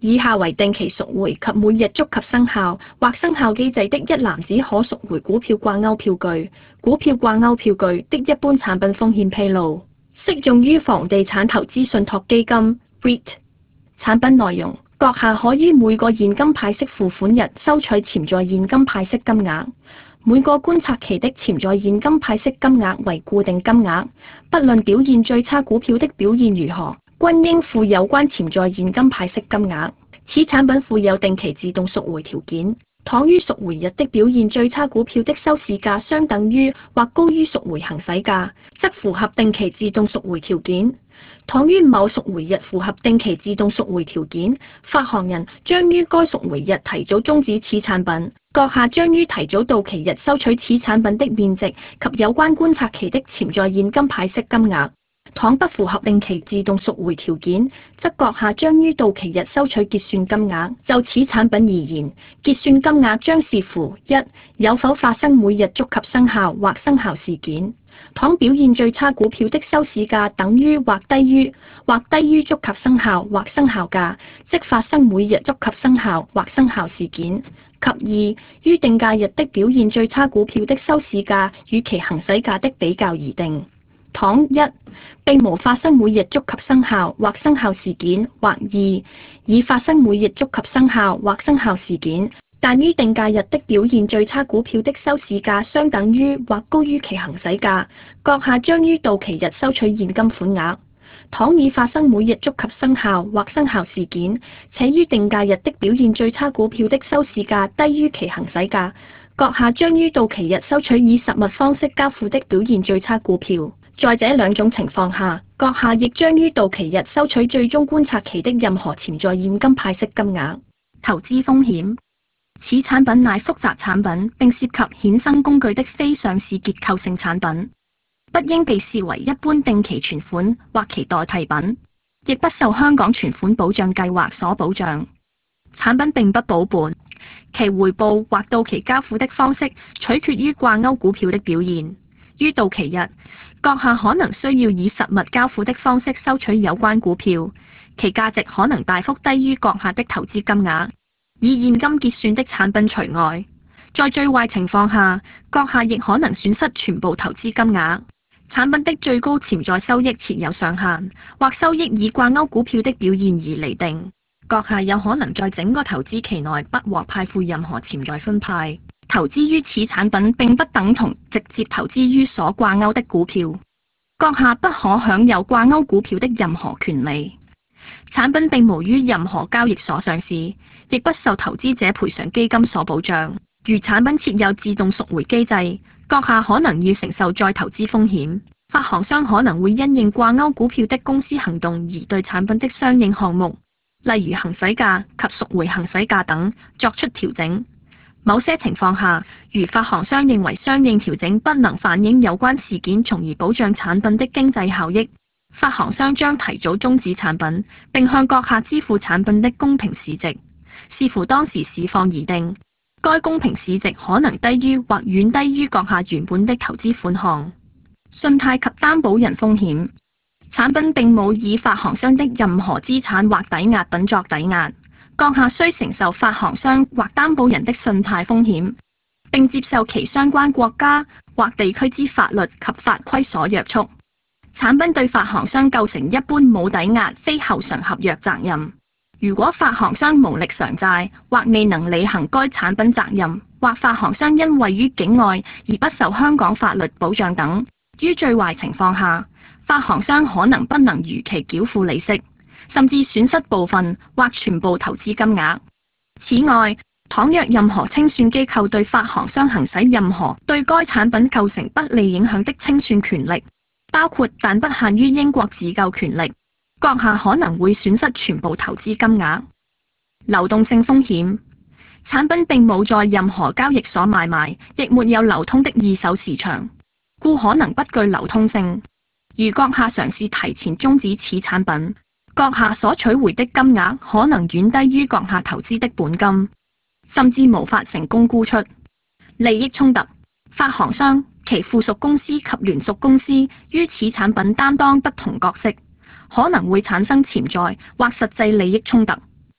以下為定期贖回及每日觸及生效或生效機制的一籃子可贖回股票掛鈎票據。股票掛鈎票據的一般產品風險披露，適用於房地產投資信託基金 REIT。產品內容：閣下可於每個現金派息付款日收取潛在現金派息金額，每個觀察期的潛在現金派息金額為固定金額，不論表現最差股票的表現如何，均應付有關潛在現金派息金額。此產品附有定期自動贖回條件，倘於贖回日的表現最差股票的收市價相等於或高於贖回行使價，則符合定期自動贖回條件。倘於某贖回日符合定期自動贖回條件，發行人將於該贖回日提早終止此產品。閣下將於提早到期日收取此產品的面值及有關觀察期的潛在現金派息金額。倘不符合定期自動贖回條件，則閣下將於到期日收取結算金額。就此產品而言，結算金額將視乎一有否發生每日觸及生效或生效事件。倘表現最差股票的收市價等於或低於觸及生效或生效價，即發生每日觸及生效或生效事件。及二於定價日的表現最差股票的收市價與其行使價的比較而定。倘一並無發生每日觸及生效或生效事件，或二已發生每日觸及生效或生效事件，但於定價日的表現最差股票的收市價相等於或高於其行使價，閣下將於到期日收取現金款額。倘已發生每日觸及生效或生效事件，且於定價日的表現最差股票的收市價低於其行使價，閣下將於到期日收取以實物方式交付的表現最差股票。在這兩種情況下，閣下亦將於到期日收取最終觀察期的任何潛在現金派息金額。投資風險：此產品乃複雜產品，並涉及衍生工具的非上市結構性產品，不應被視為一般定期存款或其代替品，亦不受香港存款保障計劃所保障。產品並不保本，其回報或到期交付的方式取決於掛鈎股票的表現。於到期日，閣下可能需要以實物交付的方式收取有關股票，其價值可能大幅低於閣下的投資金額。以現金結算的產品除外，在最壞情況下，閣下亦可能損失全部投資金額。產品的最高潛在收益設有上限，或收益以掛鈎股票的表現而釐定。閣下有可能在整個投資期內不獲派付任何潛在分派。投資於此產品並不等同直接投資於所掛鈎的股票，閣下不可享有掛鈎股票的任何權利。產品並無於任何交易所上市，亦不受投資者賠償基金所保障。如產品設有自動贖回機制，閣下可能要承受再投資風險。發行商可能會因應掛鈎股票的公司行動而對產品的相應項目，例如行使價及贖回行使價等作出調整。某些情況下，如發行商認為相應調整不能反映有關事件，從而保障產品的經濟效益，發行商將提早終止產品，並向閣下支付產品的公平市值，視乎當時市況而定。該公平市值可能低於或遠低於閣下原本的投資款項。信貸及擔保人風險：產品並冇以發行商的任何資產或抵押品作抵押，閣下需承受發行商或擔保人的信貸風險，並接受其相關國家或地區之法律及法規所約束。產品對發行商構成一般冇抵押非後償合約責任。如果發行商無力償債或未能履行該產品責任，或發行商因位於境外而不受香港法律保障等，於最壞情況下，發行商可能不能如期繳付利息，甚至損失部分或全部投資金額。此外，倘若任何清算機構對發行商行使任何對該產品構成不利影響的清算權力，包括但不限於英國自救權力，閣下可能會損失全部投資金額。流動性風險：產品並冇在任何交易所買賣，亦沒有流通的二手市場，故可能不具流通性。如閣下嘗試提前終止此產品，閣下所取回的金額可能遠低於閣下投資的本金，甚至無法成功沽出。利益衝突：發行商、其附屬公司及聯屬公司於此產品擔當不同角色，可能會產生潛在或實際利益衝突。事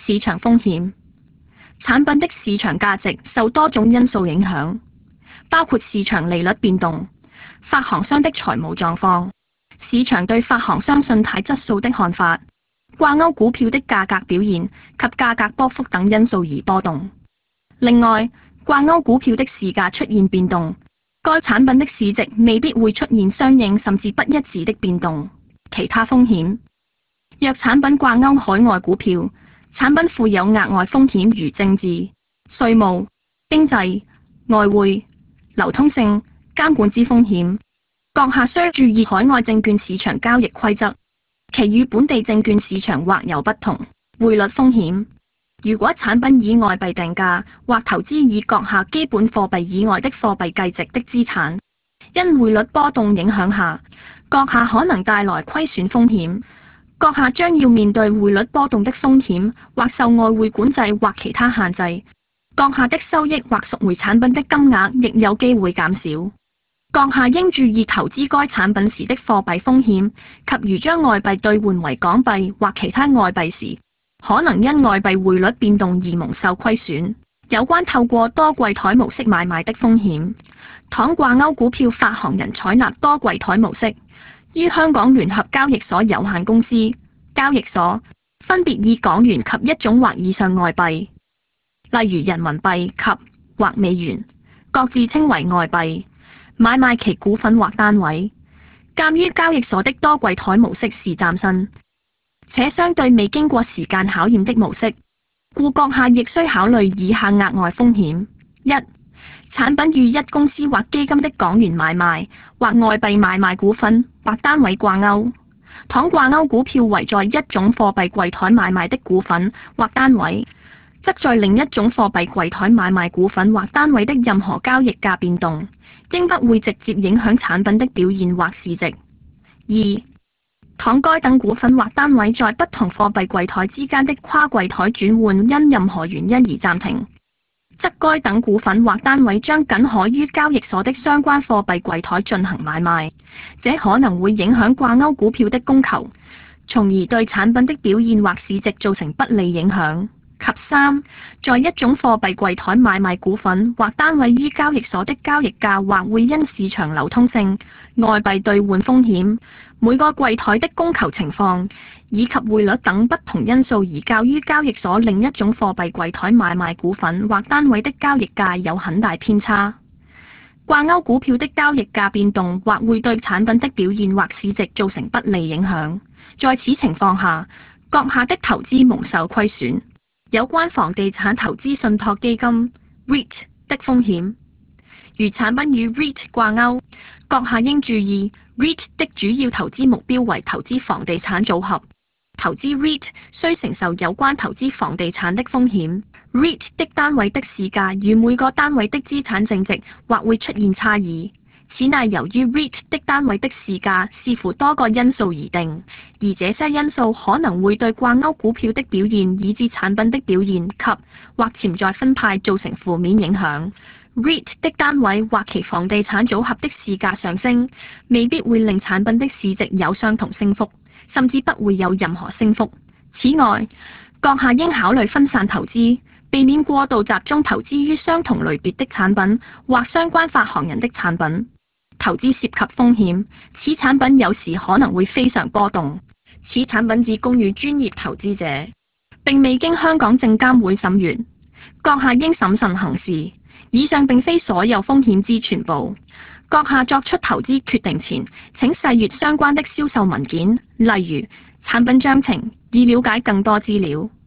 市場風險。產品的市場價值受多種因素影響，包括市場利率變動、發行商的財務狀況、市場對發行商信貸質素的看法、掛鈎股票的價格表現及價格波幅等因素而波動。另外，掛鈎股票的市價出現變動，該產品的市值未必會出現相應甚至不一致的變動。其他風險，若產品掛鈎海外股票，產品附有額外風險如政治、稅務、經濟、外匯、流通性、監管之風險。閣下需注意海外證券市場交易規則，其與本地證券市場或有不同。匯率風險，如果產品以外幣定價或投資以閣下基本貨幣以外的貨幣計值的資產，因匯率波動影響下，閣下可能帶來虧損風險。閣下將要面對匯率波動的風險，或受外匯管制或其他限制。閣下的收益或贖回產品的金額亦有機會減少。閣下應注意投資該產品時的貨幣風險，及如將外幣兌換為港幣或其他外幣時，可能因外幣匯率變動而蒙受虧損。有關透過多櫃台模式買賣的風險，倘掛鈎股票發行人採納多櫃台模式，於香港聯合交易所有限公司交易所分別以港元及一種或以上外幣，例如人民幣及或美元，各自稱為外幣，買賣其股份或單位。鑑於交易所的多櫃台模式是嶄新且相對未經過時間考驗的模式，故閣下亦需考慮以下額外風險：一、產品與一公司或基金的港元買賣或外幣買賣股份或單位掛鈎，倘掛鈎股票為在一種貨幣櫃台買賣的股份或單位，則在另一種貨幣櫃台買賣股份或單位的任何交易價變動，應不會直接影響產品的表現或市值。二、倘該等股份或單位在不同貨幣櫃台之間的跨櫃台轉換因任何原因而暫停，則該等股份或單位將僅可於交易所的相關貨幣櫃台進行買賣，這可能會影響掛鈎股票的供求，從而對產品的表現或市值造成不利影響。及三，在一種貨幣櫃台買賣股份或單位於交易所的交易價或會因市場流通性、外幣兌換風險、每個櫃台的供求情況以及匯率等不同因素而較於交易所另一種貨幣櫃台買賣股份或單位的交易價有很大偏差。掛鈎股票的交易價變動或會對產品的表現或市值造成不利影響，在此情況下，閣下的投資蒙受虧損。有關房地產投資信託基金 REIT 的風險，如產品與 REIT 掛鈎，閣下應注意 REIT 的主要投資目標為投資房地產組合，投資 REIT 需承受有關投資房地產的風險。REIT 的單位的市價與每個單位的資產淨值或會出現差異，此乃由於 REIT 的單位的市價視乎多個因素而定，而這些因素可能會對掛鈎股票的表現以至產品的表現及或潛在分派造成負面影響。REIT 的單位或其房地產組合的市價上升，未必會令產品的市值有相同升幅，甚至不會有任何升幅。此外，閣下應考慮分散投資，避免過度集中投資於相同類別的產品或相關發行人的產品。投資涉及風險，此產品有時可能會非常波動。此產品只供予專業投資者，並未經香港證監會審閱。閣下應審慎行事。以上並非所有風險之全部。閣下作出投資決定前，請細閱相關的銷售文件，例如產品章程，以了解更多資料。